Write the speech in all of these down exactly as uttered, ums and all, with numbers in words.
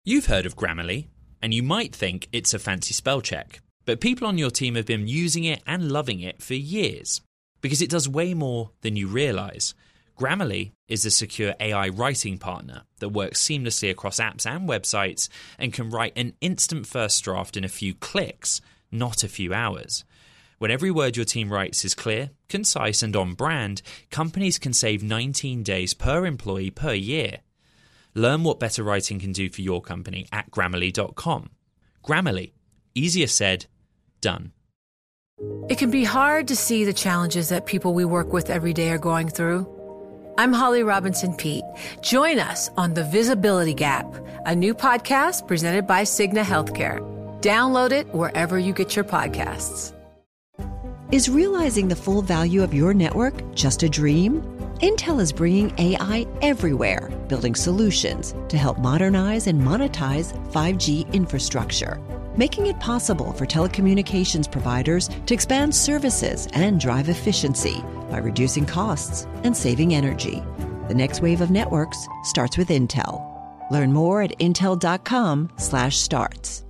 You've heard of Grammarly, and you might think it's a fancy spell check, but people on your team have been using it and loving it for years because it does way more than you realise. Grammarly is a secure A I writing partner that works seamlessly across apps and websites and can write an instant first draft in a few clicks, not a few hours. When every word your team writes is clear, concise and on brand, companies can save nineteen days per employee per year. Learn what better writing can do for your company at Grammarly dot com. Grammarly. Easier said, done. It can be hard to see the challenges that people we work with every day are going through. I'm Holly Robinson Peete. Join us on The Visibility Gap, a new podcast presented by Cigna Healthcare. Download it wherever you get your podcasts. Is realizing the full value of your network just a dream? Intel is bringing A I everywhere, building solutions to help modernize and monetize five G infrastructure, making it possible for telecommunications providers to expand services and drive efficiency by reducing costs and saving energy. The next wave of networks starts with Intel. Learn more at intel dot com slash starts.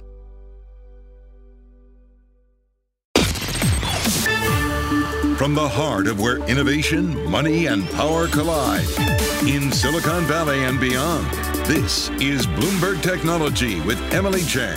From the heart of where innovation, money, and power collide, in Silicon Valley and beyond, this is Bloomberg Technology with Emily Chang.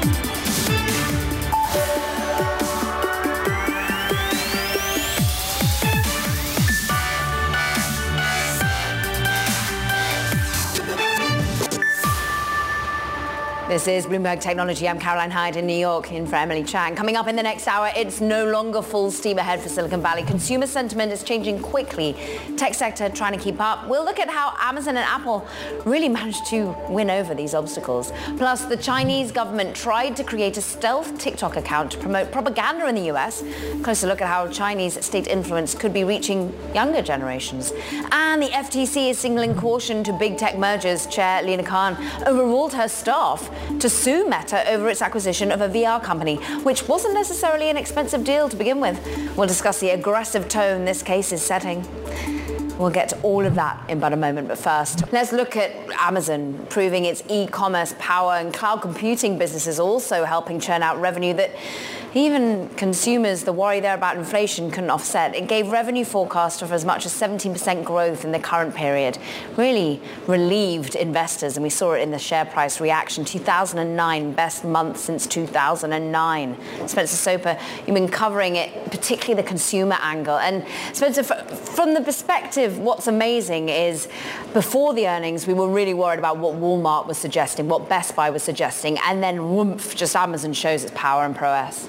This is Bloomberg Technology. I'm Caroline Hyde in New York, in for Emily Chang. Coming up in the next hour, it's no longer full steam ahead for Silicon Valley. Consumer sentiment is changing quickly. Tech sector trying to keep up. We'll look at how Amazon and Apple really managed to win over these obstacles. Plus, the Chinese government tried to create a stealth TikTok account to promote propaganda in the U S. Closer look at how Chinese state influence could be reaching younger generations. And the F T C is signaling caution to big tech mergers. Chair Lina Khan overruled her staff to sue Meta over its acquisition of a V R company, which wasn't necessarily an expensive deal to begin with. We'll discuss the aggressive tone this case is setting. We'll get to all of that in but a moment, but first, let's look at Amazon, proving its e-commerce power and cloud computing businesses also helping churn out revenue that even consumers, the worry there about inflation, couldn't offset. It gave revenue forecast of as much as seventeen percent growth in the current period. Really relieved investors, and we saw it in the share price reaction. two thousand nine, best month since two thousand nine. Spencer Soper, you've been covering it, particularly the consumer angle. And Spencer, from the perspective, what's amazing is before the earnings, we were really worried about what Walmart was suggesting, what Best Buy was suggesting, and then whoomph, just Amazon shows its power and prowess.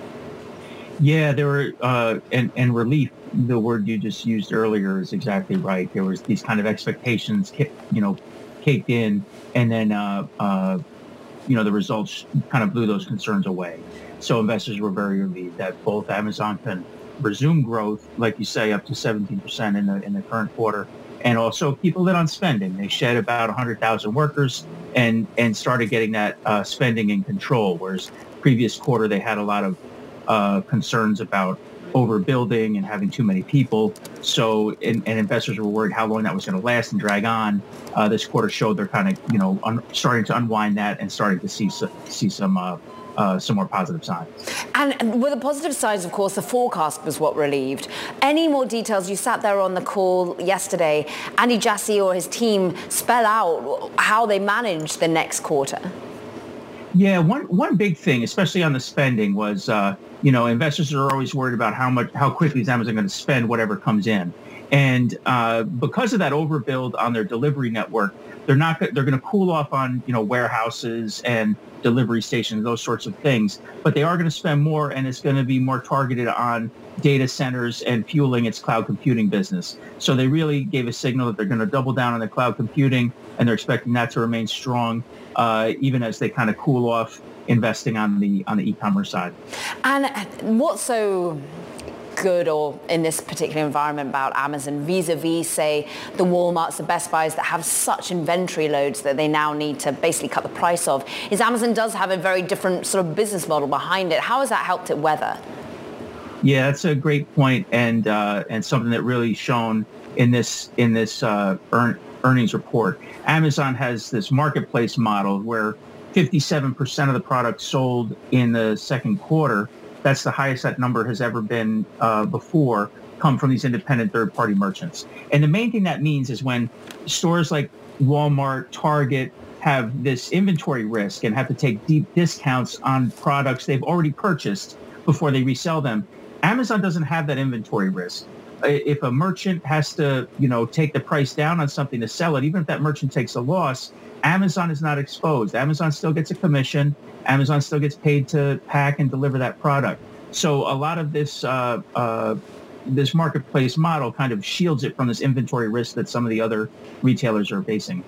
Yeah, there were, uh, and, and relief, the word you just used earlier is exactly right. There was these kind of expectations, you know, caked in, and then, uh, uh, you know, the results kind of blew those concerns away. So investors were very relieved that both Amazon can resume growth, like you say, up to seventeen percent in the in the current quarter, and also keep a lid on spending. They shed about one hundred thousand workers and, and started getting that uh, spending in control, whereas previous quarter they had a lot of Uh, concerns about overbuilding and having too many people. So, and, and investors were worried how long that was going to last and drag on. Uh, this quarter showed they're kind of, you know, un- starting to unwind that and starting to see so, see some uh, uh, some more positive signs. And, and with the positive sides, of course, the forecast was what relieved. Any more details? You sat there on the call yesterday. Andy Jassy or his team spell out how they managed the next quarter. Yeah, one one big thing, especially on the spending, was uh, you know investors are always worried about how much, how quickly is Amazon going to spend whatever comes in, and uh, because of that overbuild on their delivery network, they're not they're going to cool off on you know warehouses and delivery stations, those sorts of things, but they are going to spend more, and it's going to be more targeted on data centers and fueling its cloud computing business. So they really gave a signal that they're going to double down on the cloud computing, and they're expecting that to remain strong, uh, even as they kind of cool off investing on the on the e-commerce side. And what's so good or in this particular environment about Amazon vis-a-vis, say, the Walmarts, the Best Buys that have such inventory loads that they now need to basically cut the price of, is Amazon does have a very different sort of business model behind it. How has that helped it weather? Yeah, that's a great point, and uh, and something that really shone in this in this uh, earn, earnings report. Amazon has this marketplace model where fifty-seven percent of the products sold in the second quarter, that's the highest that number has ever been uh, before, come from these independent third-party merchants. And the main thing that means is when stores like Walmart, Target have this inventory risk and have to take deep discounts on products they've already purchased before they resell them, Amazon doesn't have that inventory risk. If a merchant has to, you know, take the price down on something to sell it, even if that merchant takes a loss, Amazon is not exposed. Amazon still gets a commission. Amazon still gets paid to pack and deliver that product. So a lot of this uh, uh, this marketplace model kind of shields it from this inventory risk that some of the other retailers are facing.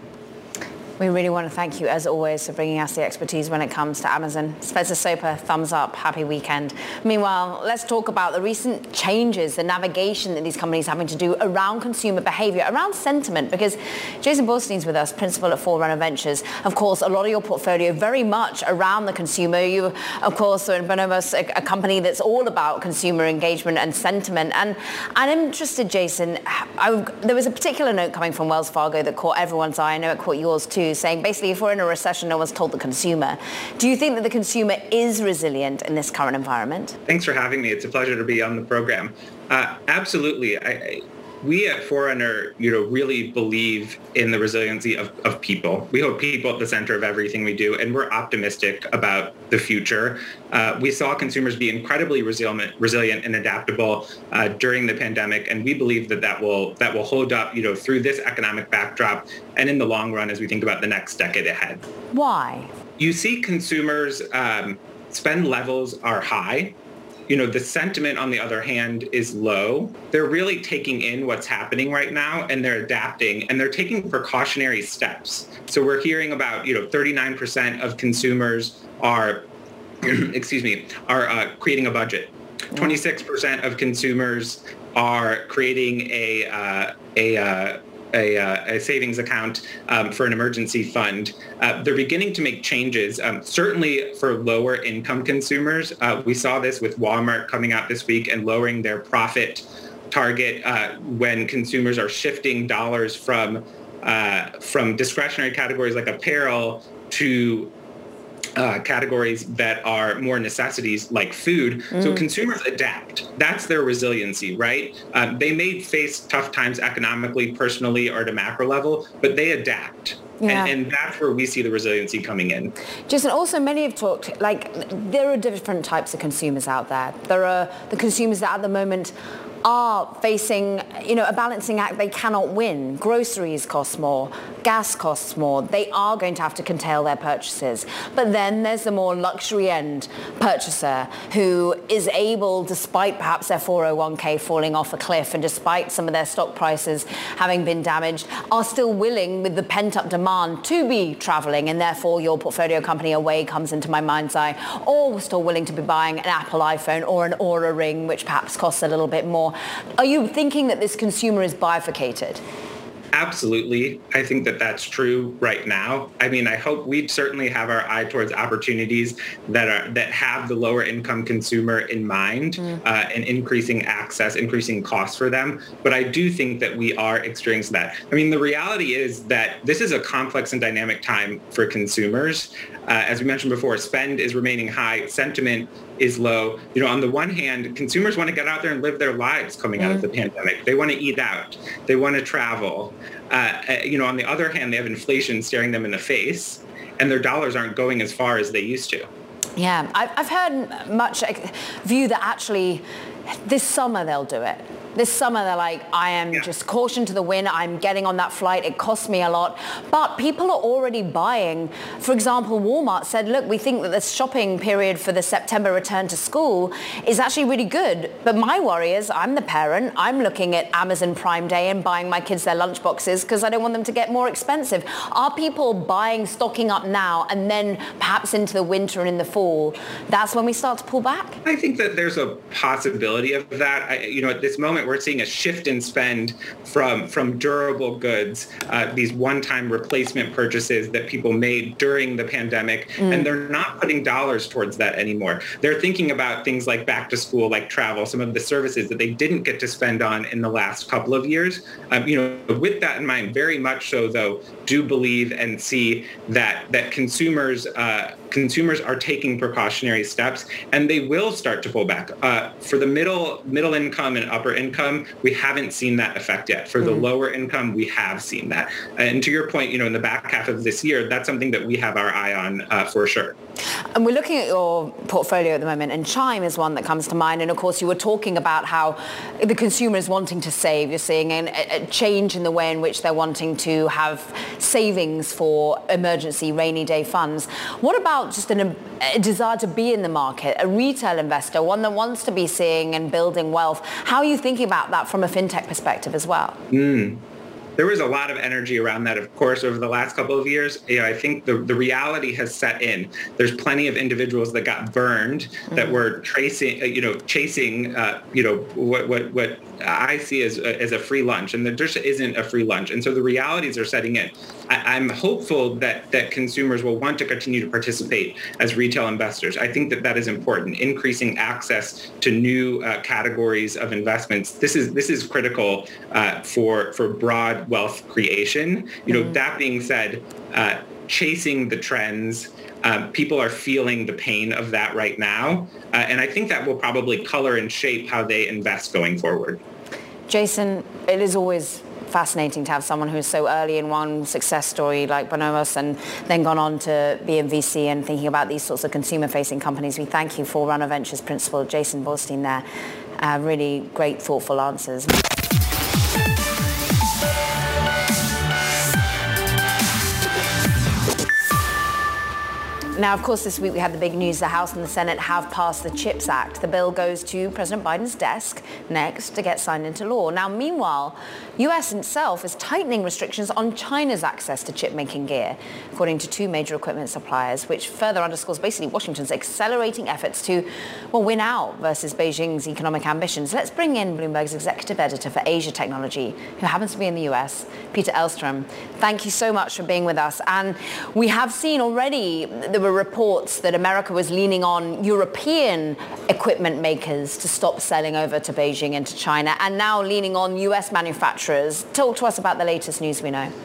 We really want to thank you, as always, for bringing us the expertise when it comes to Amazon. Spencer Soper, thumbs up. Happy weekend. Meanwhile, let's talk about the recent changes, the navigation that these companies are having to do around consumer behavior, around sentiment, because Jason Borstein's with us, principal at Forerunner Ventures. Of course, a lot of your portfolio very much around the consumer. You, of course, are in Bonobos, a, a company that's all about consumer engagement and sentiment. And I'm interested, Jason, I, there was a particular note coming from Wells Fargo that caught everyone's eye. I know it caught yours too, saying basically if we're in a recession, no one's told the consumer. Do you think that the consumer is resilient in this current environment? Thanks for having me. It's a pleasure to be on the program. Uh, absolutely. I, I, we at Forerunner, you know, really believe in the resiliency of, of people. We hold people at the center of everything we do, and we're optimistic about the future. Uh, we saw consumers be incredibly resilient, resilient and adaptable uh, during the pandemic, and we believe that that will that will hold up, you know, through this economic backdrop and in the long run as we think about the next decade ahead. Why? You see consumers' um, spend levels are high. You know, the sentiment, on the other hand, is low. They're really taking in what's happening right now, and they're adapting, and they're taking precautionary steps. So we're hearing about, you know, thirty-nine percent of consumers are, excuse me, are uh, creating a budget. twenty-six percent of consumers are creating a uh, a uh, A, uh, a savings account um, for an emergency fund. Uh, they're beginning to make changes, um, certainly for lower income consumers. Uh, we saw this with Walmart coming out this week and lowering their profit target uh, when consumers are shifting dollars from, uh, from discretionary categories like apparel to Uh, categories that are more necessities like food. Mm. So consumers adapt. That's their resiliency, right? Um, they may face tough times economically, personally, or at a macro level, but they adapt. Yeah. And, and that's where we see the resiliency coming in. Jason, also many have talked, like, there are different types of consumers out there. There are the consumers that at the moment are facing, you know, a balancing act. They cannot win. Groceries cost more. Gas costs more. They are going to have to curtail their purchases. But then there's the more luxury end purchaser who is able, despite perhaps their four oh one k falling off a cliff and despite some of their stock prices having been damaged, are still willing with the pent-up demand to be traveling, and therefore your portfolio company Away comes into my mind's eye, or still willing to be buying an Apple iPhone or an Oura Ring, which perhaps costs a little bit more. Are you thinking that this consumer is bifurcated? Absolutely. I think that that's true right now. I mean, I hope we certainly have our eye towards opportunities that are that have the lower income consumer in mind mm. uh, and increasing access, increasing costs for them. But I do think that we are experiencing that. I mean, the reality is that this is a complex and dynamic time for consumers. Uh, as we mentioned before, spend is remaining high, sentiment is low. You know, on the one hand, consumers want to get out there and live their lives coming mm. out of the pandemic. They want to eat out. They want to travel. Uh, you know, on the other hand, they have inflation staring them in the face, and their dollars aren't going as far as they used to. Yeah, I've heard much view that actually this summer they'll do it. This summer, they're like, I am yeah. just caution to the wind. I'm getting on that flight. It costs me a lot. But people are already buying. For example, Walmart said, look, we think that the shopping period for the September return to school is actually really good. But my worry is I'm the parent. I'm looking at Amazon Prime Day and buying my kids their lunch boxes because I don't want them to get more expensive. Are people buying, stocking up now, and then perhaps into the winter and in the fall, that's when we start to pull back? I think that there's a possibility of that. I, you know, at this moment, that we're seeing a shift in spend from, from durable goods, uh, these one-time replacement purchases that people made during the pandemic, mm. and they're not putting dollars towards that anymore. They're thinking about things like back to school, like travel, some of the services that they didn't get to spend on in the last couple of years. Um, you know, with that in mind, very much so, though, do believe and see that that consumers uh, consumers are taking precautionary steps, and they will start to pull back. Uh, for the middle middle income and upper income, we haven't seen that effect yet. For mm-hmm. the lower income, we have seen that. And to your point, you know, in the back half of this year, that's something that we have our eye on uh, for sure. And we're looking at your portfolio at the moment, and Chime is one that comes to mind. And of course, you were talking about how the consumer is wanting to save. You're seeing a, a change in the way in which they're wanting to have savings for emergency rainy day funds. What about just an, a desire to be in the market, a retail investor, one that wants to be seeing and building wealth? How are you thinking about that from a fintech perspective as well? Mm. There was a lot of energy around that, of course, over the last couple of years. You know, I think the, the reality has set in. There's plenty of individuals that got burned, mm-hmm. that were tracing, you know, chasing, uh, you know, what what what I see as a, as a free lunch, and there just isn't a free lunch. And so the realities are setting in. I, I'm hopeful that that consumers will want to continue to participate as retail investors. I think that that is important. Increasing access to new uh, categories of investments. This is this is critical uh, for for broad wealth creation. You know, mm-hmm. that being said, uh, chasing the trends, um, people are feeling the pain of that right now. Uh, and I think that will probably color and shape how they invest going forward. Jason, it is always fascinating to have someone who's so early in one success story like Bonomos and then gone on to be in V C and thinking about these sorts of consumer-facing companies. We thank you for Runner Ventures principal Jason Borstein there. Uh, really great, thoughtful answers. Now, of course, this week we had the big news. The House and the Senate have passed the CHIPS Act. The bill goes to President Biden's desk next to get signed into law. Now, meanwhile, U S itself is tightening restrictions on China's access to chip-making gear, according to two major equipment suppliers, which further underscores basically Washington's accelerating efforts to, well, win out versus Beijing's economic ambitions. Let's bring in Bloomberg's executive editor for Asia Technology, who happens to be in the U S, Peter Elstrom. Thank you so much for being with us. And we have seen already the were reports that America was leaning on European equipment makers to stop selling over to Beijing and to China, and now leaning on U S manufacturers. Talk to us about the latest news we know.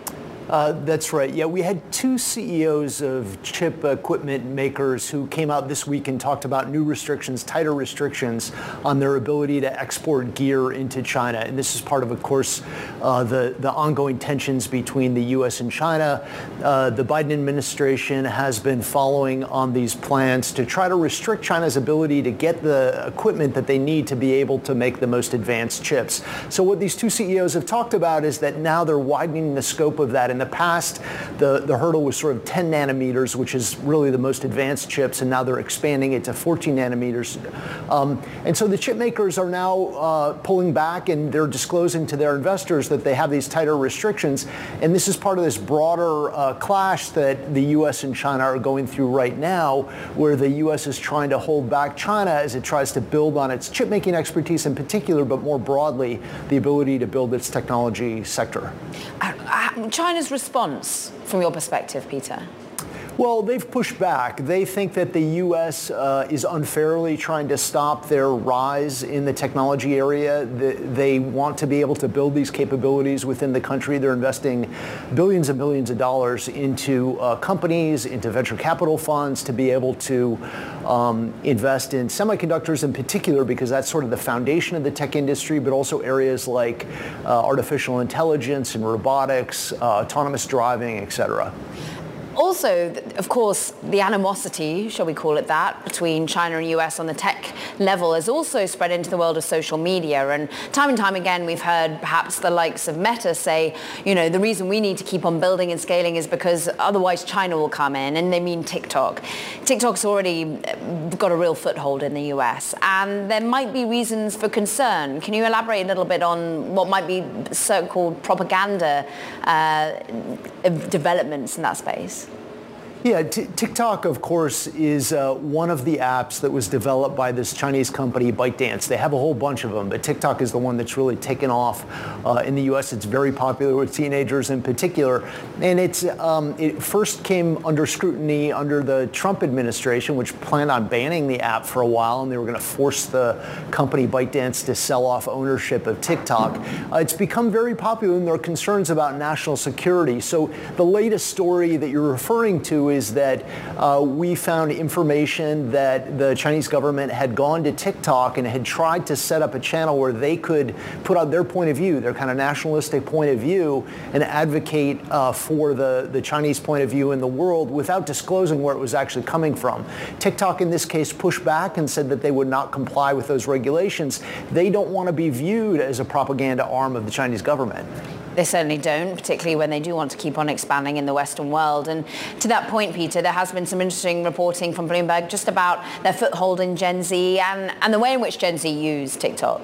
Uh, that's right. Yeah, we had two C E Os of chip equipment makers who came out this week and talked about new restrictions, tighter restrictions on their ability to export gear into China. And this is part of, of course, uh, the, the ongoing tensions between the U S and China. Uh, the Biden administration has been following on these plans to try to restrict China's ability to get the equipment that they need to be able to make the most advanced chips. So what these two C E Os have talked about is that now they're widening the scope of that. In the past, the, the hurdle was sort of ten nanometers, which is really the most advanced chips, and now they're expanding it to fourteen nanometers. Um, and so the chip makers are now uh, pulling back, and they're disclosing to their investors that they have these tighter restrictions. And this is part of this broader uh, clash that the U S and China are going through right now, where the U S is trying to hold back China as it tries to build on its chip-making expertise in particular, but more broadly, the ability to build its technology sector. Uh, China's response, from your perspective, Peter? Well, they've pushed back. They think that the U S uh, is unfairly trying to stop their rise in the technology area. They want to be able to build these capabilities within the country. They're investing billions and billions of dollars into uh, companies, into venture capital funds to be able to um, invest in semiconductors in particular, because that's sort of the foundation of the tech industry, but also areas like uh, artificial intelligence and robotics, uh, autonomous driving, et cetera. Also, of course, the animosity, shall we call it that, between China and U S on the tech level has also spread into the world of social media. And time and time again, we've heard perhaps the likes of Meta say, you know, the reason we need to keep on building and scaling is because otherwise China will come in. And they mean TikTok. TikTok's already got a real foothold in the U S. And there might be reasons for concern. Can you elaborate a little bit on what might be so-called propaganda uh, developments in that space? Yeah, t- TikTok, of course, is uh, one of the apps that was developed by this Chinese company, ByteDance. They have a whole bunch of them, but TikTok is the one that's really taken off uh, in the U S. It's very popular with teenagers in particular. And it's um, it first came under scrutiny under the Trump administration, which planned on banning the app for a while, and they were going to force the company ByteDance to sell off ownership of TikTok. Uh, it's become very popular, and there are concerns about national security. So the latest story that you're referring to is that uh, we found information that the Chinese government had gone to TikTok and had tried to set up a channel where they could put out their point of view, their kind of nationalistic point of view, and advocate uh, for the, the Chinese point of view in the world without disclosing where it was actually coming from. TikTok, in this case, pushed back and said that they would not comply with those regulations. They don't want to be viewed as a propaganda arm of the Chinese government. They certainly don't, particularly when they do want to keep on expanding in the Western world. And to that point, Peter, there has been some interesting reporting from Bloomberg just about their foothold in Gen Z and, and the way in which Gen Z use TikTok.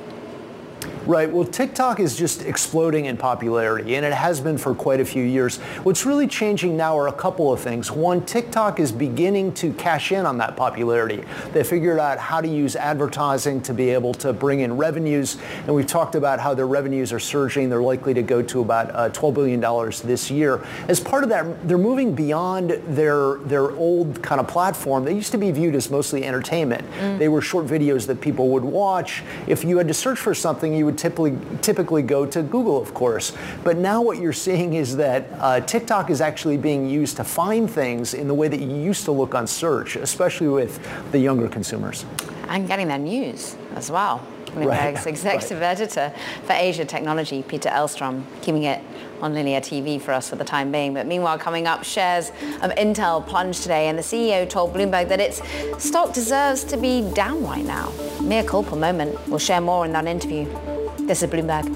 Right. Well, TikTok is just exploding in popularity, and it has been for quite a few years. What's really changing now are a couple of things. One, TikTok is beginning to cash in on that popularity. They figured out how to use advertising to be able to bring in revenues, and we've talked about how their revenues are surging. They're likely to go to about uh, twelve billion dollars this year. As part of that, they're moving beyond their their old kind of platform. They used to be viewed as mostly entertainment. Mm. They were short videos that people would watch. If you had to search for something, you would typically typically go to Google, of course. But now what you're seeing is that uh, TikTok is actually being used to find things in the way that you used to look on search, especially with the younger consumers. And getting their news as well. Bloomberg's Right. executive right. editor for Asia Technology, Peter Elstrom, keeping it on linear T V for us for the time being. But meanwhile, coming up, shares of Intel plunged today, and the C E O told Bloomberg that its stock deserves to be down right now. Mea culpa moment. We'll share more in that interview. This is Bloomberg.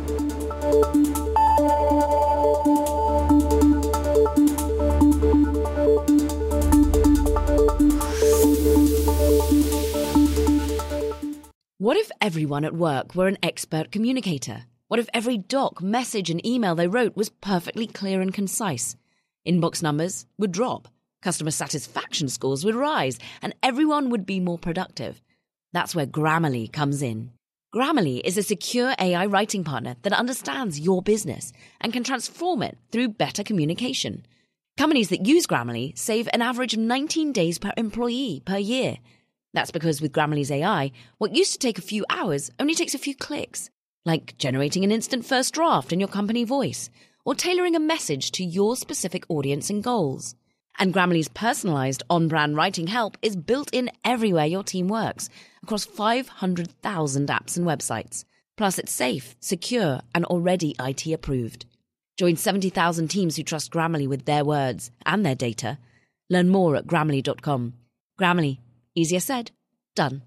What if everyone at work were an expert communicator? What if every doc, message, and email they wrote was perfectly clear and concise? Inbox numbers would drop, customer satisfaction scores would rise, and everyone would be more productive. That's where Grammarly comes in. Grammarly is a secure A I writing partner that understands your business and can transform it through better communication. Companies that use Grammarly save an average of nineteen days per employee per year. That's because with Grammarly's A I, what used to take a few hours only takes a few clicks, like generating an instant first draft in your company voice or tailoring a message to your specific audience and goals. And Grammarly's personalized on-brand writing help is built in everywhere your team works, across five hundred thousand apps and websites. Plus, it's safe, secure, and already I T approved. Join seventy thousand teams who trust Grammarly with their words and their data. Learn more at Grammarly dot com. Grammarly. Easier said, done.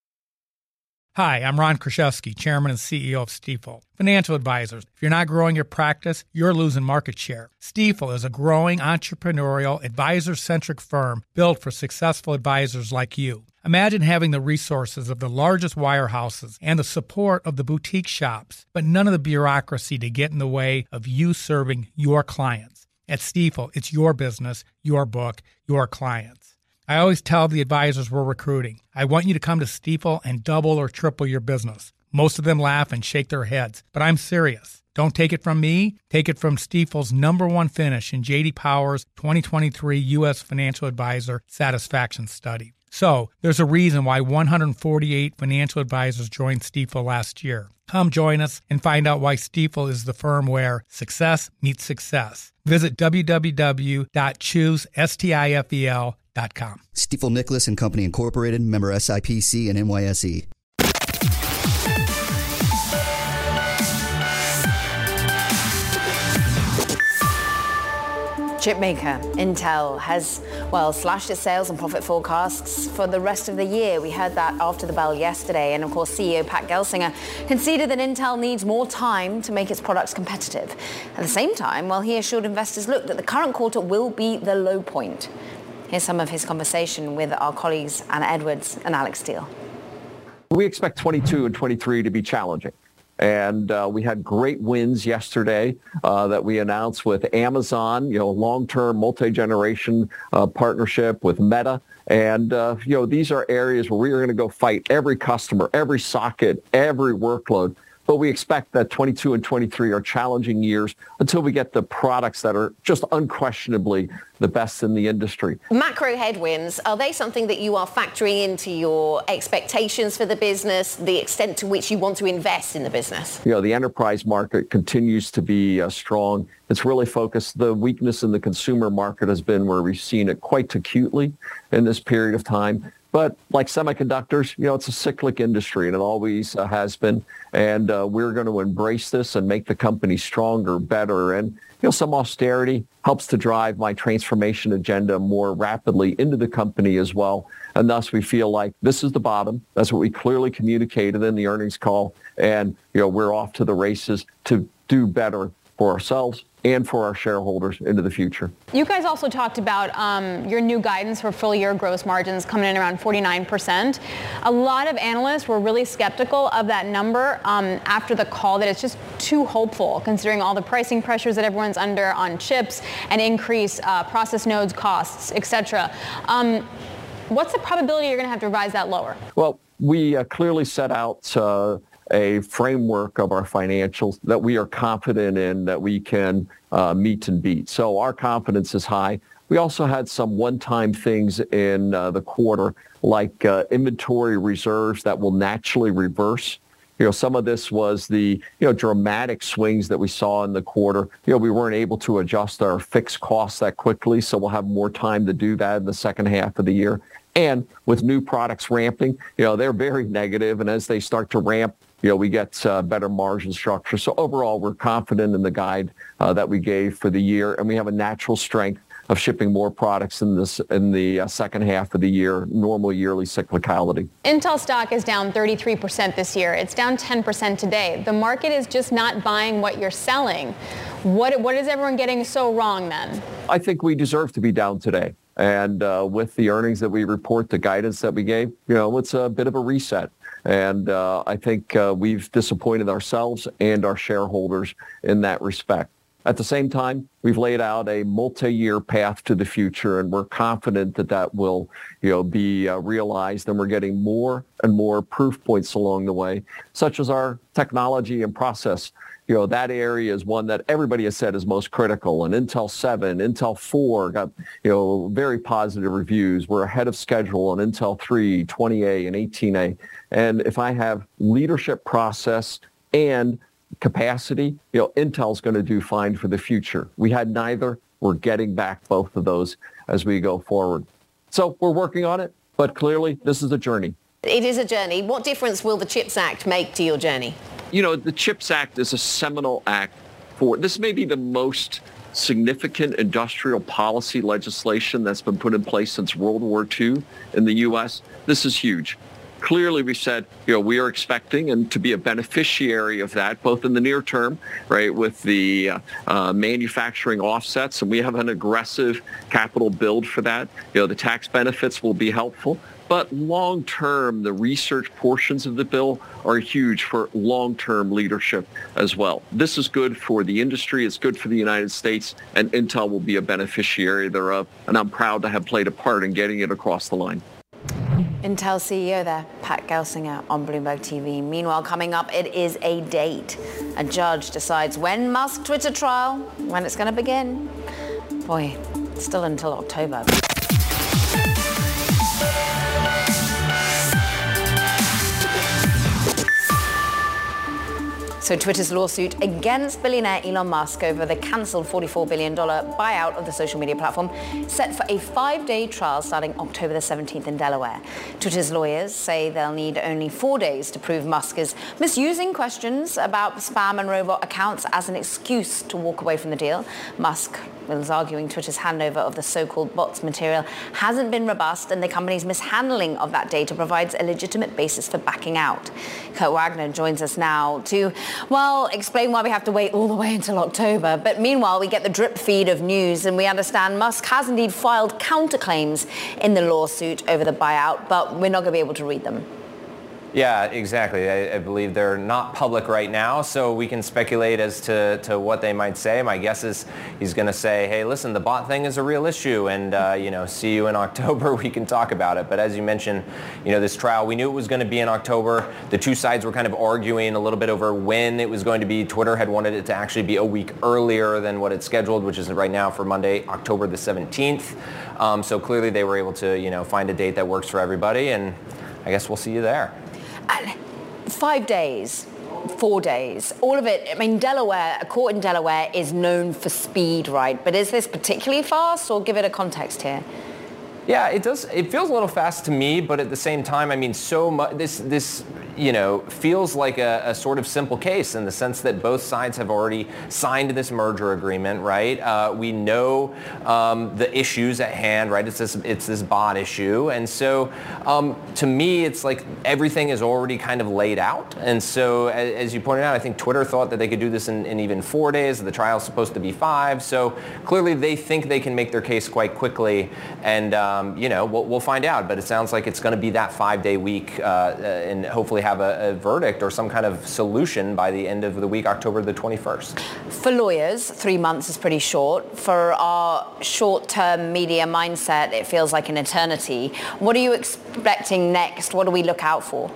Hi, I'm Ron Kraszewski, Chairman and C E O of Stifel. Financial advisors, if you're not growing your practice, you're losing market share. Stifel is a growing, entrepreneurial, advisor-centric firm built for successful advisors like you. Imagine having the resources of the largest wirehouses and the support of the boutique shops, but none of the bureaucracy to get in the way of you serving your clients. At Stifel, it's your business, your book, your clients. I always tell the advisors we're recruiting, I want you to come to Stifel and double or triple your business. Most of them laugh and shake their heads, but I'm serious. Don't take it from me. Take it from Stifel's number one finish in J D Power's twenty twenty-three U S Financial Advisor Satisfaction Study. So, there's a reason why one hundred forty-eight financial advisors joined Stifel last year. Come join us and find out why Stifel is the firm where success meets success. Visit w w w dot choose stifel dot com. Stifel Nicholas and Company Incorporated, member S I P C and N Y S E. Chipmaker Intel has, well, slashed its sales and profit forecasts for the rest of the year. We heard that after the bell yesterday. And of course, C E O Pat Gelsinger conceded that Intel needs more time to make its products competitive. At the same time, well, he assured investors, look, that the current quarter will be the low point. Here's some of his conversation with our colleagues Anna Edwards and Alex Steele. We expect twenty-two and twenty-three to be challenging. And uh, we had great wins yesterday uh, that we announced with Amazon, you know, long-term multi-generation uh, partnership with Meta. And, uh, you know, these are areas where we are going to go fight every customer, every socket, every workload. But we expect that twenty-two and twenty-three are challenging years until we get the products that are just unquestionably the best in the industry. Macro headwinds, are they something that you are factoring into your expectations for the business, the extent to which you want to invest in the business? You know, the enterprise market continues to be uh, strong. It's really focused. The weakness in the consumer market has been where we've seen it quite acutely in this period of time. But like semiconductors, you know, it's a cyclic industry, and it always uh, has been. And uh, we're going to embrace this and make the company stronger, better. And, you know, some austerity helps to drive my transformation agenda more rapidly into the company as well. And thus, we feel like this is the bottom. That's what we clearly communicated in the earnings call. And, you know, we're off to the races to do better for ourselves and for our shareholders into the future. You guys also talked about um, your new guidance for full year gross margins coming in around forty-nine percent. A lot of analysts were really skeptical of that number um, after the call, that it's just too hopeful considering all the pricing pressures that everyone's under on chips and increased uh, process nodes costs, et cetera. Um, what's the probability you're going to have to revise that lower? Well, we uh, clearly set out uh, a framework of our financials that we are confident in that we can uh, meet and beat. So our confidence is high. We also had some one-time things in uh, the quarter, like uh, inventory reserves that will naturally reverse. You know, some of this was the, you know, dramatic swings that we saw in the quarter. You know, we weren't able to adjust our fixed costs that quickly, so we'll have more time to do that in the second half of the year. And with new products ramping, you know, they're very negative, and as they start to ramp, you know, we get uh, better margin structure. So overall, we're confident in the guide uh, that we gave for the year, and we have a natural strength of shipping more products in this in the uh, second half of the year, normal yearly cyclicality. Intel stock is down thirty-three percent this year. It's down ten percent today. The market is just not buying what you're selling. What what is everyone getting so wrong then? I think we deserve to be down today. And uh, with the earnings that we report, the guidance that we gave, you know, it's a bit of a reset. And uh, I think uh, we've disappointed ourselves and our shareholders in that respect. At the same time, we've laid out a multi-year path to the future, and we're confident that that will, you know, be uh, realized. And we're getting more and more proof points along the way, such as our technology and process. You know, that area is one that everybody has said is most critical. And Intel seven, Intel four got, you know, very positive reviews. We're ahead of schedule on Intel three, twenty A, and eighteen A. And if I have leadership process and capacity, you know, Intel's going to do fine for the future. We had neither. We're getting back both of those as we go forward. So we're working on it, but clearly this is a journey. It is a journey. What difference will the CHIPS Act make to your journey? You know, the CHIPS Act is a seminal act for, this may be the most significant industrial policy legislation that's been put in place since World War Two in the U S. This is huge. Clearly, we said, you know, we are expecting and to be a beneficiary of that, both in the near term, right, with the uh, uh, manufacturing offsets, and we have an aggressive capital build for that. You know, the tax benefits will be helpful. But long-term, the research portions of the bill are huge for long-term leadership as well. This is good for the industry. It's good for the United States, and Intel will be a beneficiary thereof. And I'm proud to have played a part in getting it across the line. Intel C E O there, Pat Gelsinger on Bloomberg T V. Meanwhile, coming up, it is a date. A judge decides when Musk Twitter trial, when it's going to begin. Boy, still until October. So Twitter's lawsuit against billionaire Elon Musk over the cancelled forty-four billion dollars buyout of the social media platform set for a five-day trial starting October the seventeenth in Delaware. Twitter's lawyers say they'll need only four days to prove Musk is misusing questions about spam and robot accounts as an excuse to walk away from the deal. Musk is arguing Twitter's handover of the so-called bots material hasn't been robust and the company's mishandling of that data provides a legitimate basis for backing out. Kurt Wagner joins us now to, well, explain why we have to wait all the way until October. But meanwhile, we get the drip feed of news and we understand Musk has indeed filed counterclaims in the lawsuit over the buyout, but we're not going to be able to read them. Yeah, exactly. I, I believe they're not public right now, so we can speculate as to, to what they might say. My guess is he's going to say, hey, listen, the bot thing is a real issue, and, uh, you know, see you in October. We can talk about it. But as you mentioned, you know, this trial, we knew it was going to be in October. The two sides were kind of arguing a little bit over when it was going to be. Twitter had wanted it to actually be a week earlier than what it's scheduled, which is right now for Monday, October the seventeenth. Um, so clearly they were able to, you know, find a date that works for everybody, and I guess we'll see you there. And five days, four days, all of it. I mean, Delaware, a court in Delaware is known for speed, right? But is this particularly fast, or give it a context here? Yeah, it does. It feels a little fast to me, but at the same time, I mean, so much. This, this, you know, feels like a, a sort of simple case in the sense that both sides have already signed this merger agreement, right? Uh, we know um, the issues at hand, right? It's this, it's this bot issue, and so um, to me, it's like everything is already kind of laid out. And so, as, as you pointed out, I think Twitter thought that they could do this in, in even four days. The trial's supposed to be five, so clearly they think they can make their case quite quickly, and. Um, Um, you know, we'll, we'll find out, but it sounds like it's going to be that five-day week uh, and hopefully have a, a verdict or some kind of solution by the end of the week, October the twenty-first. For lawyers, three months is pretty short. For our short-term media mindset, it feels like an eternity. What are you expecting next? What do we look out for?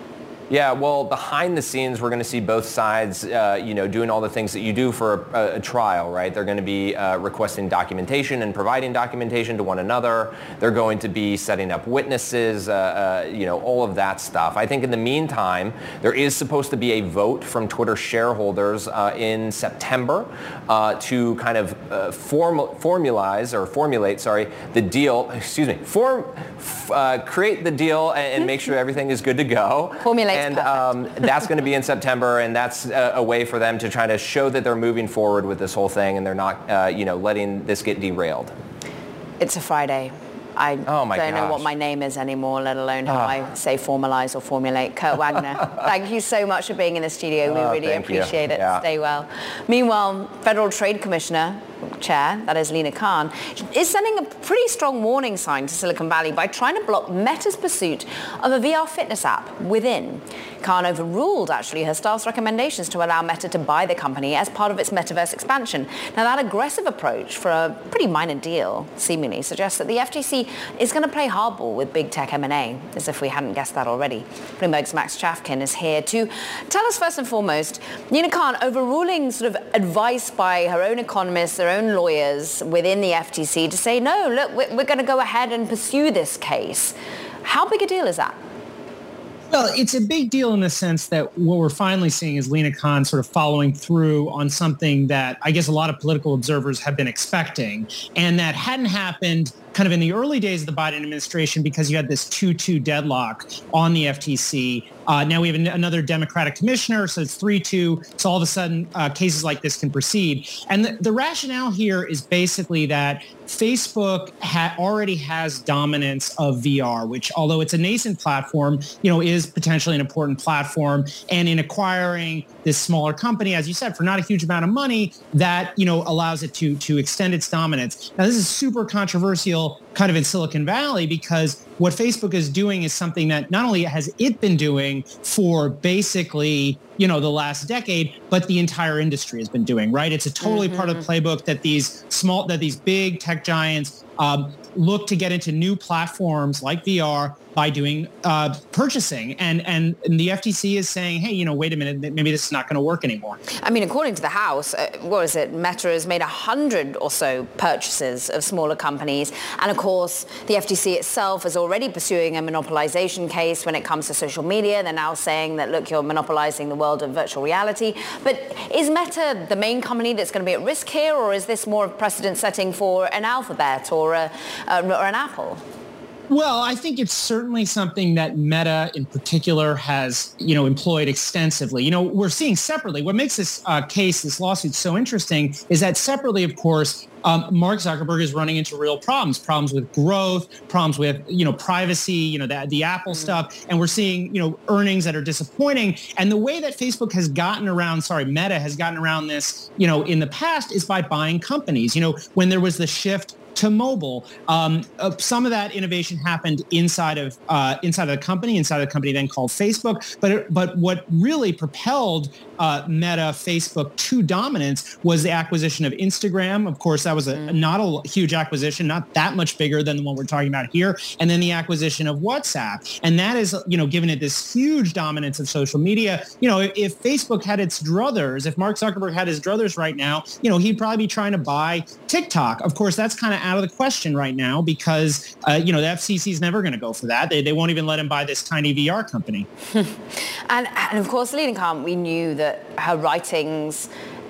Yeah, well, behind the scenes, we're going to see both sides, uh, you know, doing all the things that you do for a, a trial, right? They're going to be uh, requesting documentation and providing documentation to one another. They're going to be setting up witnesses, uh, uh, you know, all of that stuff. I think in the meantime, there is supposed to be a vote from Twitter shareholders uh, in September uh, to kind of uh, form, formalize or formulate, sorry, the deal, excuse me, form, uh, create the deal and, and make sure everything is good to go. Formulate. And um, that's going to be in September, and that's a, a way for them to try to show that they're moving forward with this whole thing, and they're not, uh, you know, letting this get derailed. It's a Friday. I oh my don't gosh. know what my name is anymore, let alone how Oh. I say formalize or formulate. Kurt Wagner, thank you so much for being in the studio. We Oh, really thank you. appreciate it. Yeah. Stay well. Meanwhile, Federal Trade Commissioner Chair, that is Lina Khan, is sending a pretty strong warning sign to Silicon Valley by trying to block Meta's pursuit of a V R fitness app within. Khan overruled, actually, her staff's recommendations to allow Meta to buy the company as part of its metaverse expansion. Now, that aggressive approach for a pretty minor deal, seemingly, suggests that the F T C is going to play hardball with big tech M and A, as if we hadn't guessed that already. Bloomberg's Max Chafkin is here to tell us, first and foremost, Lina Khan overruling sort of advice by her own economists, their own lawyers within the F T C to say, no, look, we're, we're going to go ahead and pursue this case. How big a deal is that? Well, it's a big deal in the sense that what we're finally seeing is Lina Khan sort of following through on something that I guess a lot of political observers have been expecting, and that hadn't happened kind of in the early days of the Biden administration because you had this two two deadlock on the F T C. Uh, now we have an, another Democratic commissioner, so it's three two. So all of a sudden, uh, cases like this can proceed. And the, the rationale here is basically that Facebook ha- already has dominance of V R, which, although it's a nascent platform, you know, is potentially an important platform. And in acquiring this smaller company, as you said, for not a huge amount of money, that, you know, allows it to to extend its dominance. Now, this is super controversial kind of in Silicon Valley because what Facebook is doing is something that not only has it been doing for basically, you know, the last decade, but the entire industry has been doing, right? It's a totally mm-hmm. part of the playbook that these small, that these big tech giants um, look to get into new platforms like V R by doing uh, purchasing. And, and and the F T C is saying, hey, you know, wait a minute, maybe this is not going to work anymore. I mean, according to the House, uh, what is it? Meta has made a hundred or so purchases of smaller companies. And of course, the F T C itself is already pursuing a monopolization case when it comes to social media. They're now saying that, look, you're monopolizing the world of virtual reality. But is Meta the main company that's going to be at risk here? Or is this more of precedent setting for an Alphabet or, a, uh, or an Apple? Well, I think it's certainly something that Meta in particular has, you know, employed extensively. You know, we're seeing separately. What makes this uh, case, this lawsuit so interesting is that separately, of course, um, Mark Zuckerberg is running into real problems, problems with growth, problems with, you know, privacy, you know, the, the Apple mm-hmm. stuff. And we're seeing, you know, earnings that are disappointing. And the way that Facebook has gotten around, sorry, Meta has gotten around this, you know, in the past is by buying companies. You know, when there was the shift to mobile, um, uh, some of that innovation happened inside of uh, inside of the company, inside of the company then called Facebook. But it, but what really propelled uh, Meta, Facebook to dominance was the acquisition of Instagram. Of course, that was a, mm. not a huge acquisition, not that much bigger than the one we're talking about here. And then the acquisition of WhatsApp, and that is, you know, given it this huge dominance of social media. You know, if, if Facebook had its druthers, if Mark Zuckerberg had his druthers right now, you know, he'd probably be trying to buy TikTok. Of course, that's kind of out of the question right now because, uh, you know, the F C C is never going to go for that. They, they won't even let him buy this tiny V R company. and, and of course, Lina Khan, we knew that her writings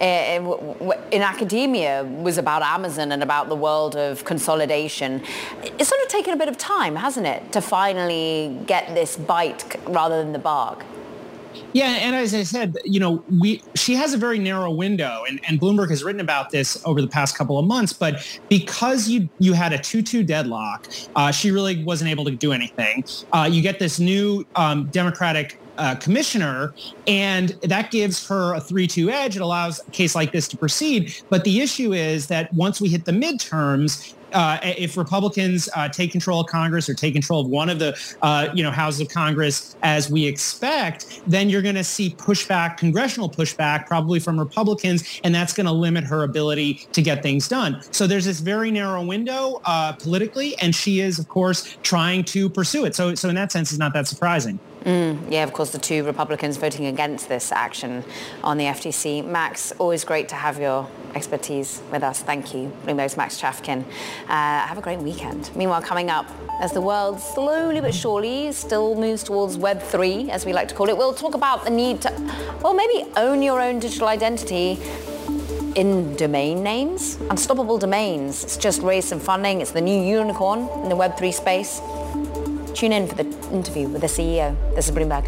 in academia was about Amazon and about the world of consolidation. It's sort of taken a bit of time, hasn't it, to finally get this bite rather than the bark? Yeah, and as I said, you know, we she has a very narrow window, and, and Bloomberg has written about this over the past couple of months. But because you you had a two two deadlock, uh, she really wasn't able to do anything. Uh, you get this new um, Democratic Uh, commissioner, and that gives her a three two edge. It allows a case like this to proceed. But the issue is that once we hit the midterms, uh, if Republicans uh, take control of Congress or take control of one of the, uh, you know, houses of Congress, as we expect, then you're going to see pushback, congressional pushback, probably from Republicans, and that's going to limit her ability to get things done. So there's this very narrow window uh, politically, and she is, of course, trying to pursue it. So, so in that sense, it's not that surprising. Mm, yeah, of course, the two Republicans voting against this action on the F T C. Max, always great to have your expertise with us. Thank you. Bloomberg's Max Chafkin. Uh, have a great weekend. Meanwhile, coming up, as the world slowly but surely still moves towards Web three, as we like to call it, we'll talk about the need to, well, maybe own your own digital identity in domain names. Unstoppable Domains. It's just raised some funding. It's the new unicorn in the Web three space. Tune in for the interview with the C E O. This is Bloomberg.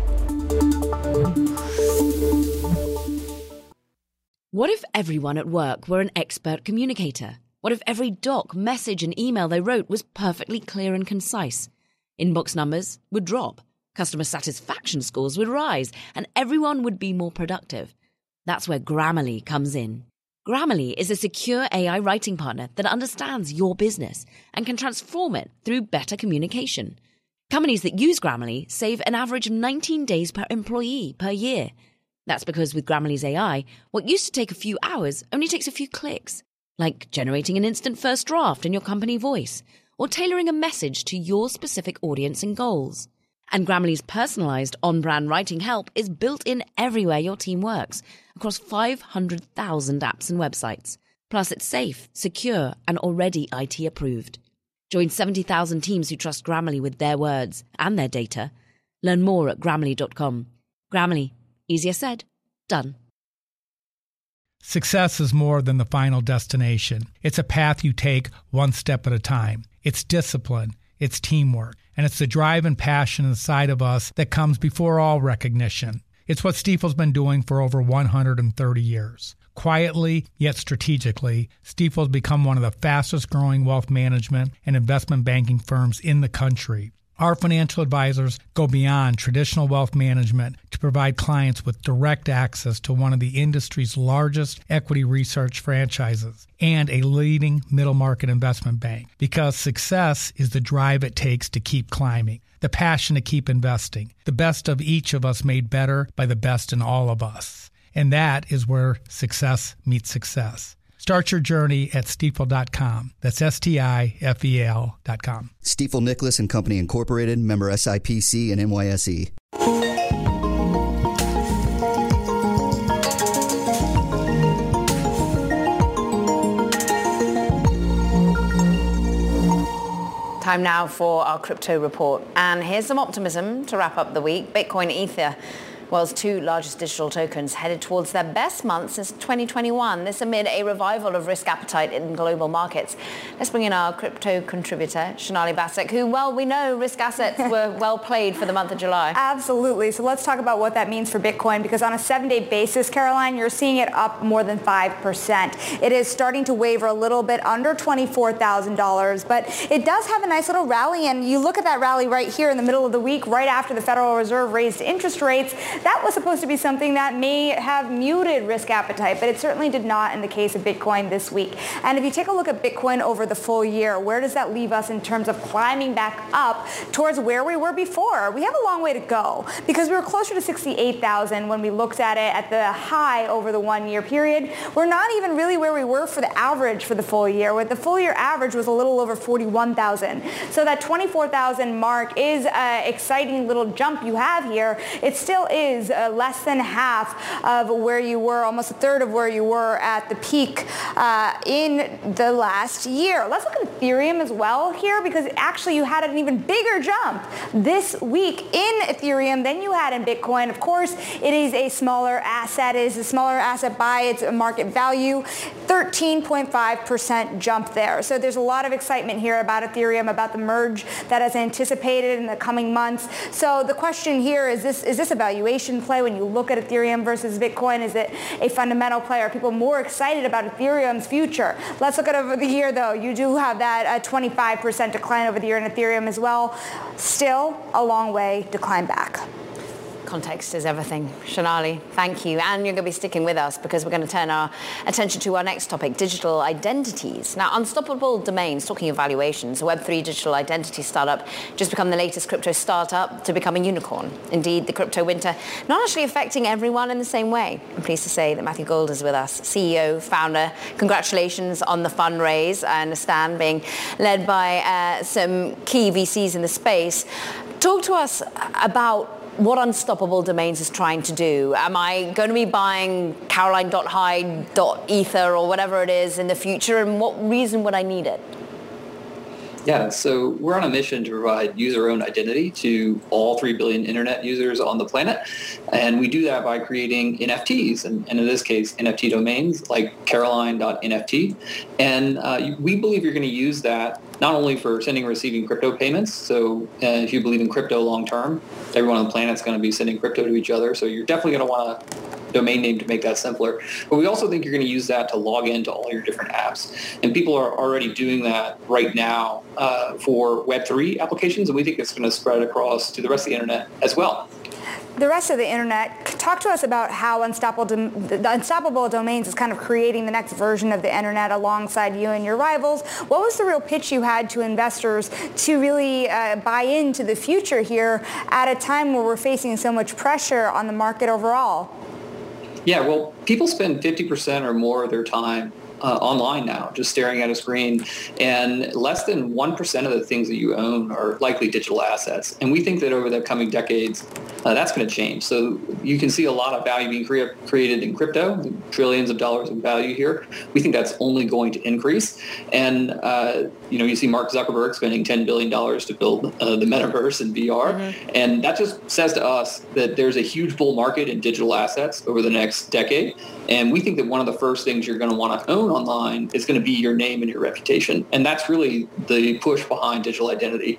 What if everyone at work were an expert communicator? What if every doc, message, and email they wrote was perfectly clear and concise? Inbox numbers would drop, customer satisfaction scores would rise, and everyone would be more productive. That's where Grammarly comes in. Grammarly is a secure A I writing partner that understands your business and can transform it through better communication. Companies that use Grammarly save an average of nineteen days per employee per year. That's because with Grammarly's A I, what used to take a few hours only takes a few clicks, like generating an instant first draft in your company voice or tailoring a message to your specific audience and goals. And Grammarly's personalized on-brand writing help is built in everywhere your team works, across five hundred thousand apps and websites. Plus, it's safe, secure, and already I T approved. Join seventy thousand teams who trust Grammarly with their words and their data. Learn more at Grammarly dot com. Grammarly. Easier said, done. Success is more than the final destination. It's a path you take one step at a time. It's discipline. It's teamwork. And it's the drive and passion inside of us that comes before all recognition. It's what Stifel's been doing for over one hundred thirty years. Quietly, yet strategically, Stifel has become one of the fastest growing wealth management and investment banking firms in the country. Our financial advisors go beyond traditional wealth management to provide clients with direct access to one of the industry's largest equity research franchises and a leading middle market investment bank. Because success is the drive it takes to keep climbing, the passion to keep investing, the best of each of us made better by the best in all of us. And that is where success meets success. Start your journey at Stifel dot com. That's S T I F E L dot com. Stifel Nicolaus and Company Incorporated, member S I P C and N Y S E. Time now for our crypto report. And here's some optimism to wrap up the week. Bitcoin, Ether World's two largest digital tokens headed towards their best month since twenty twenty-one. This amid a revival of risk appetite in global markets. Let's bring in our crypto contributor, Shonali Basak, who, well, we know risk assets were well played for the month of July. Absolutely. So let's talk about what that means for Bitcoin, because on a seven-day basis, Caroline, you're seeing it up more than five percent. It is starting to waver a little bit under twenty-four thousand dollars, but it does have a nice little rally, and you look at that rally right here in the middle of the week, right after the Federal Reserve raised interest rates. That was supposed to be something that may have muted risk appetite, but it certainly did not in the case of Bitcoin this week. And if you take a look at Bitcoin over the full year, where does that leave us in terms of climbing back up towards where we were before? We have a long way to go, because we were closer to sixty-eight thousand when we looked at it at the high over the one-year period. We're not even really where we were for the average for the full year, with the full year average was a little over forty-one thousand. So that twenty-four thousand mark is an exciting little jump you have here. It still is uh, less than half of where you were, almost a third of where you were at the peak uh, in the last year. Let's look at Ethereum as well here, because actually you had an even bigger jump this week in Ethereum than you had in Bitcoin. Of course, it is a smaller asset. It is a smaller asset by its market value. thirteen point five percent jump there. So there's a lot of excitement here about Ethereum, about the merge that is anticipated in the coming months. So the question here is this, is this a valuation play when you look at Ethereum versus Bitcoin? Is it a fundamental play? Are people more excited about Ethereum's future? Let's look at over the year, though. You do have that uh, twenty-five percent decline over the year in Ethereum as well. Still a long way to climb back. Context is everything. Shonali, thank you. And you're going to be sticking with us, because we're going to turn our attention to our next topic, digital identities. Now, Unstoppable Domains, talking of valuations, a Web three digital identity startup, just become the latest crypto startup to become a unicorn. Indeed, the crypto winter not actually affecting everyone in the same way. I'm pleased to say that Matthew Gould is with us, C E O, founder. Congratulations on the fundraise. I understand being led by uh, some key V Cs in the space. Talk to us about what Unstoppable Domains is trying to do. Am I going to be buying caroline dot hide dot ether or whatever it is in the future, and what reason would I need it? Yeah, so we're on a mission to provide user-owned identity to all three billion internet users on the planet. And we do that by creating N F Ts, and, and in this case, N F T domains like caroline dot N F T. And uh, we believe you're going to use that not only for sending and receiving crypto payments. So uh, if you believe in crypto long-term, everyone on the planet is going to be sending crypto to each other. So you're definitely going to want a domain name to make that simpler. But we also think you're going to use that to log into all your different apps. And people are already doing that right now uh, for Web three applications, and we think it's going to spread across to the rest of the internet as well. The rest of the internet, talk to us about how Unstoppable, the Unstoppable Domains is kind of creating the next version of the internet alongside you and your rivals. What was the real pitch you had to investors to really uh, buy into the future here at a time where we're facing so much pressure on the market overall? Yeah, well, people spend fifty percent or more of their time Uh, online now, just staring at a screen, and less than one percent of the things that you own are likely digital assets. And we think that over the coming decades, uh, that's going to change. So you can see a lot of value being crea- created in crypto, trillions of dollars of value here. We think that's only going to increase. And, uh, you know, you see Mark Zuckerberg spending ten billion dollars to build uh, the metaverse and V R. Mm-hmm. And that just says to us that there's a huge bull market in digital assets over the next decade. And we think that one of the first things you're going to want to own online is going to be your name and your reputation. And that's really the push behind digital identity.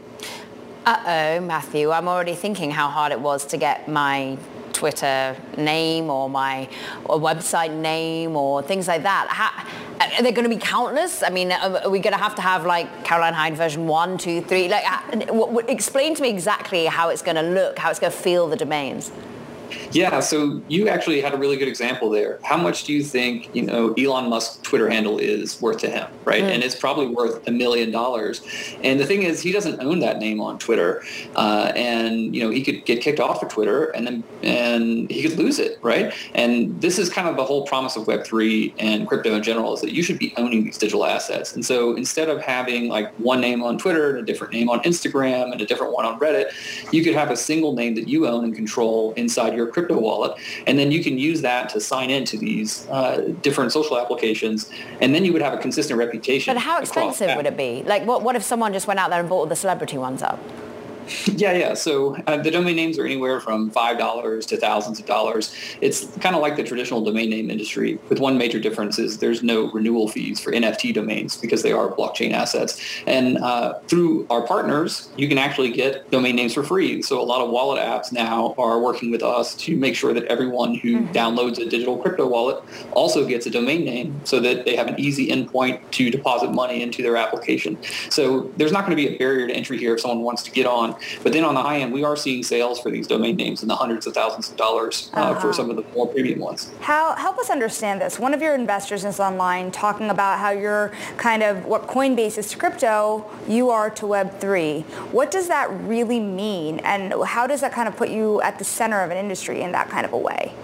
Uh-oh, Matthew, I'm already thinking how hard it was to get my Twitter name or my or website name or things like that. How, are there going to be countless? I mean, are we going to have to have like Caroline Hyde version one, two, three? Like, explain to me exactly how it's going to look, how it's going to feel, the domains. Yeah, so you actually had a really good example there. How much do you think, you know, Elon Musk's Twitter handle is worth to him, right? Mm. And it's probably worth a million dollars. And the thing is, he doesn't own that name on Twitter. Uh, and, you know, he could get kicked off of Twitter and then and he could lose it, right? And this is kind of the whole promise of Web three and crypto in general, is that you should be owning these digital assets. And so instead of having like one name on Twitter and a different name on Instagram and a different one on Reddit, you could have a single name that you own and control inside your crypto wallet, and then you can use that to sign into these uh, different social applications, and then you would have a consistent reputation. But how expensive would it be? Like, what, what if someone just went out there and bought all the celebrity ones up? Yeah, yeah. So uh, the domain names are anywhere from five dollars to thousands of dollars. It's kind of like the traditional domain name industry, with one major difference is there's no renewal fees for N F T domains because they are blockchain assets. And uh, through our partners, you can actually get domain names for free. So a lot of wallet apps now are working with us to make sure that everyone who mm-hmm. downloads a digital crypto wallet also gets a domain name so that they have an easy endpoint to deposit money into their application. So there's not going to be a barrier to entry here if someone wants to get on. But then on the high end, we are seeing sales for these domain names in the hundreds of thousands of dollars uh, uh-huh. for some of the more premium ones. How, help us understand this. One of your investors is online talking about how you're kind of what Coinbase is to crypto, you are to Web three. What does that really mean? And how does that kind of put you at the center of an industry in that kind of a way?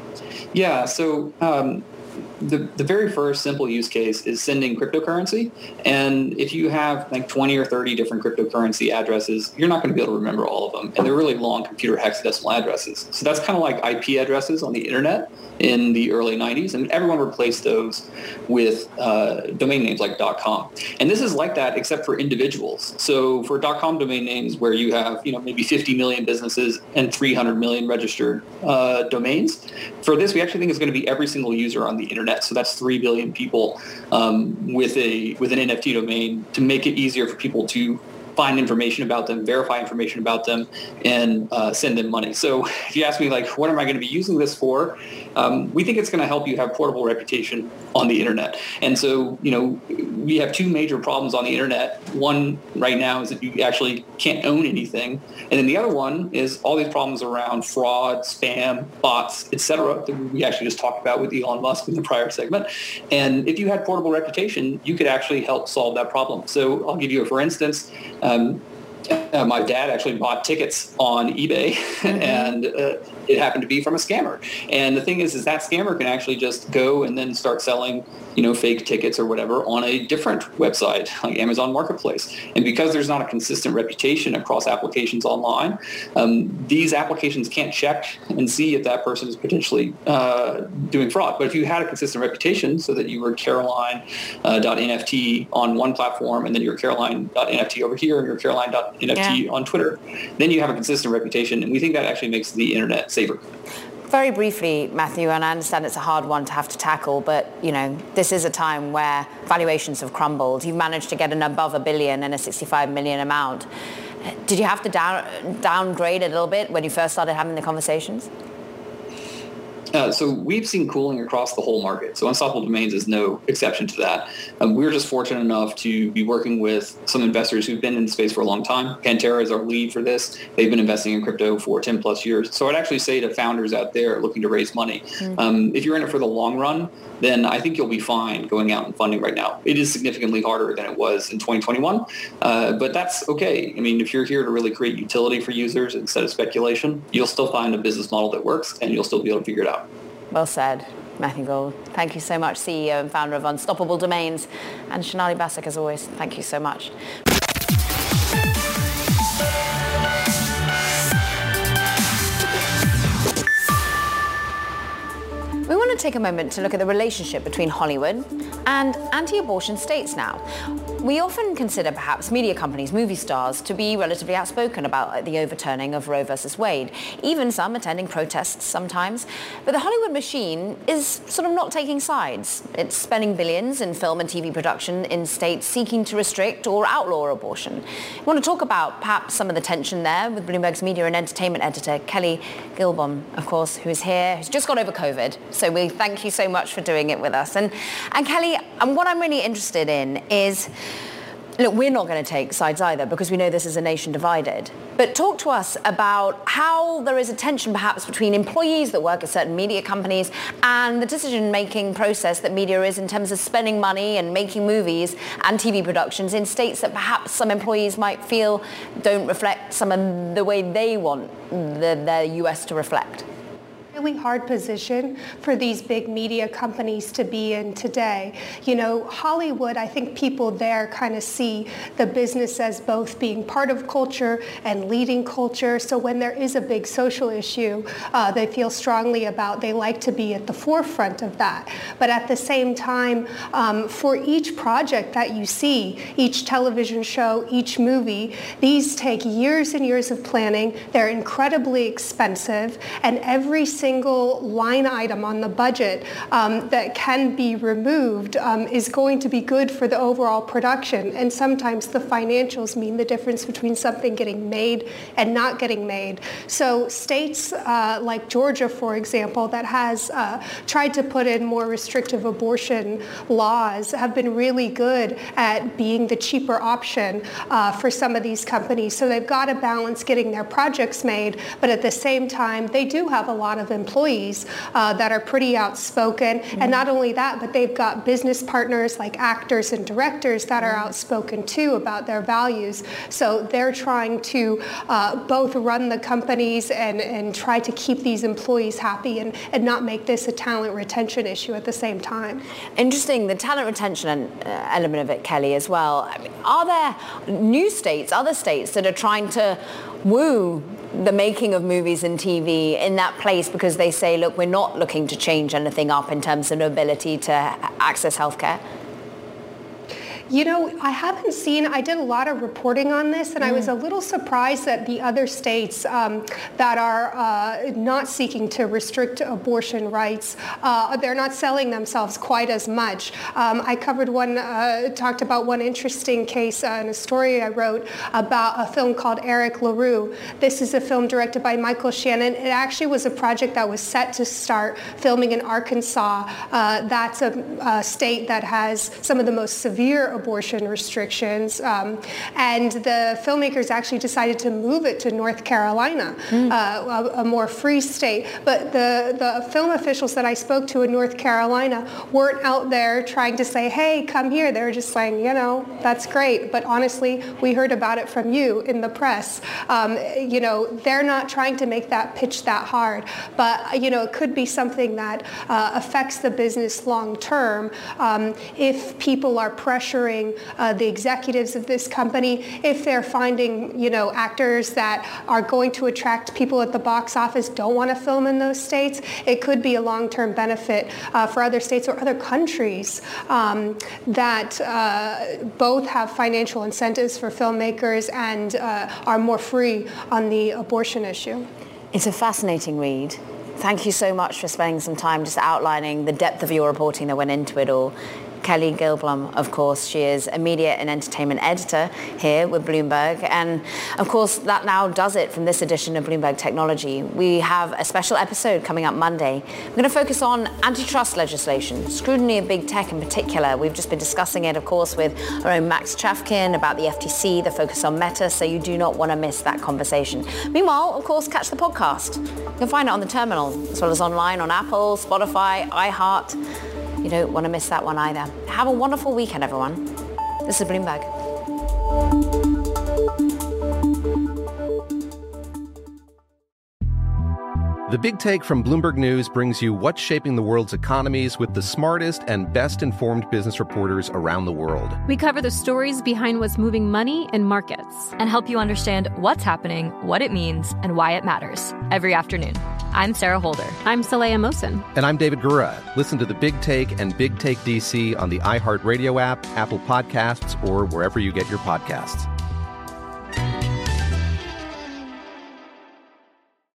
Yeah, so um, The, the very first simple use case is sending cryptocurrency. And if you have like twenty or thirty different cryptocurrency addresses, you're not going to be able to remember all of them. And they're really long computer hexadecimal addresses. So that's kind of like I P addresses on the internet in the early nineties. And everyone replaced those with uh, domain names like .com. And this is like that except for individuals. So for .com domain names where you have, you know, maybe fifty million businesses and three hundred million registered uh, domains, for this we actually think it's going to be every single user on the internet. So that's three billion people um, with a with an N F T domain to make it easier for people to find information about them, verify information about them, and uh, send them money. So if you ask me, like, what am I going to be using this for? Um, we think it's going to help you have portable reputation on the internet. And so, you know, we have two major problems on the internet. One right now is that you actually can't own anything. And then the other one is all these problems around fraud, spam, bots, et cetera, that we actually just talked about with Elon Musk in the prior segment. And if you had portable reputation, you could actually help solve that problem. So I'll give you a for instance. Um, uh, my dad actually bought tickets on eBay, mm-hmm. and uh, it happened to be from a scammer. And the thing is, is that scammer can actually just go and then start selling, you know, fake tickets or whatever on a different website like Amazon Marketplace. And because there's not a consistent reputation across applications online, um, these applications can't check and see if that person is potentially uh, doing fraud. But if you had a consistent reputation so that you were Caroline dot N F T uh, on one platform and then you're Caroline dot N F T over here and you're Caroline dot N F T yeah. on Twitter, then you have a consistent reputation. And we think that actually makes the internet safer. Very briefly, Matthew, and I understand it's a hard one to have to tackle, but, you know, this is a time where valuations have crumbled. You've managed to get an above a billion and a sixty-five million amount. Did you have to down, downgrade a little bit when you first started having the conversations? Uh, so we've seen cooling across the whole market. So Unstoppable Domains is no exception to that. Um, we're just fortunate enough to be working with some investors who've been in the space for a long time. Pantera is our lead for this. They've been investing in crypto for ten plus years. So I'd actually say to founders out there looking to raise money, mm-hmm. um, if you're in it for the long run, then I think you'll be fine going out and funding right now. It is significantly harder than it was in twenty twenty-one, uh, but that's okay. I mean, if you're here to really create utility for users instead of speculation, you'll still find a business model that works and you'll still be able to figure it out. Well said, Matthew Gould. Thank you so much, C E O and founder of Unstoppable Domains. And Sonali Basak, as always, thank you so much. We want to take a moment to look at the relationship between Hollywood and anti-abortion states now. We often consider perhaps media companies, movie stars, to be relatively outspoken about the overturning of Roe versus Wade, even some attending protests sometimes. But the Hollywood machine is sort of not taking sides. It's spending billions in film and T V production in states seeking to restrict or outlaw abortion. We want to talk about perhaps some of the tension there with Bloomberg's media and entertainment editor, Kelly Gilbom, of course, who is here, who's just got over COVID. So we thank you so much for doing it with us. And, and Kelly, and what I'm really interested in is, look, we're not going to take sides either because we know this is a nation divided. But talk to us about how there is a tension perhaps between employees that work at certain media companies and the decision-making process that media is in terms of spending money and making movies and T V productions in states that perhaps some employees might feel don't reflect some of the way they want the, the U S to reflect. Really hard position for these big media companies to be in today. You know, Hollywood, I think people there kind of see the business as both being part of culture and leading culture. So when there is a big social issue uh, they feel strongly about, they like to be at the forefront of that. But at the same time, um, for each project that you see, each television show, each movie, these take years and years of planning. They're incredibly expensive, and every single line item on the budget um, that can be removed um, is going to be good for the overall production. And sometimes the financials mean the difference between something getting made and not getting made. So states uh, like Georgia, for example, that has uh, tried to put in more restrictive abortion laws have been really good at being the cheaper option uh, for some of these companies. So they've got to balance getting their projects made, but at the same time, they do have a lot of employees uh, that are pretty outspoken. Mm-hmm. And not only that, but they've got business partners like actors and directors that are outspoken too about their values. So they're trying to uh, both run the companies and, and try to keep these employees happy and, and not make this a talent retention issue at the same time. Interesting, the talent retention uh, element of it, Kelly, as well. I mean, are there new states, other states that are trying to woo the making of movies and T V in that place because they say, look, we're not looking to change anything up in terms of ability to access healthcare? You know, I haven't seen, I did a lot of reporting on this, and mm. I was a little surprised that the other states um, that are uh, not seeking to restrict abortion rights, uh, they're not selling themselves quite as much. Um, I covered one, uh, talked about one interesting case uh, in a story I wrote about a film called Eric LaRue. This is a film directed by Michael Shannon. It actually was a project that was set to start filming in Arkansas. Uh, that's a, a state that has some of the most severe abortion restrictions, um, and the filmmakers actually decided to move it to North Carolina, mm. uh, a, a more free state. But the, the film officials that I spoke to in North Carolina weren't out there trying to say, hey, come here. They were just saying, you know, that's great, but honestly, we heard about it from you in the press. Um, you know, they're not trying to make that pitch that hard, but, you know, it could be something that uh, affects the business long term um, if people are pressuring Uh, the executives of this company, if they're finding, you know, actors that are going to attract people at the box office don't want to film in those states, it could be a long-term benefit uh, for other states or other countries um, that uh, both have financial incentives for filmmakers and uh, are more free on the abortion issue. It's a fascinating read. Thank you so much for spending some time just outlining the depth of your reporting that went into it all. Kelly Gilblum, of course, she is a media and entertainment editor here with Bloomberg. And of course, that now does it from this edition of Bloomberg Technology. We have a special episode coming up Monday. We're going to focus on antitrust legislation, scrutiny of big tech in particular. We've just been discussing it, of course, with our own Max Chafkin about the F T C, the focus on Meta, so you do not want to miss that conversation. Meanwhile, of course, catch the podcast. You can find it on the terminal, as well as online on Apple, Spotify, iHeart. You don't want to miss that one either. Have a wonderful weekend, everyone. This is Bloomberg. The Big Take from Bloomberg News brings you what's shaping the world's economies with the smartest and best-informed business reporters around the world. We cover the stories behind what's moving money and markets and help you understand what's happening, what it means, and why it matters every afternoon. I'm Sarah Holder. I'm Saleha Mohsin. And I'm David Gura. Listen to The Big Take and Big Take D C on the iHeartRadio app, Apple Podcasts, or wherever you get your podcasts.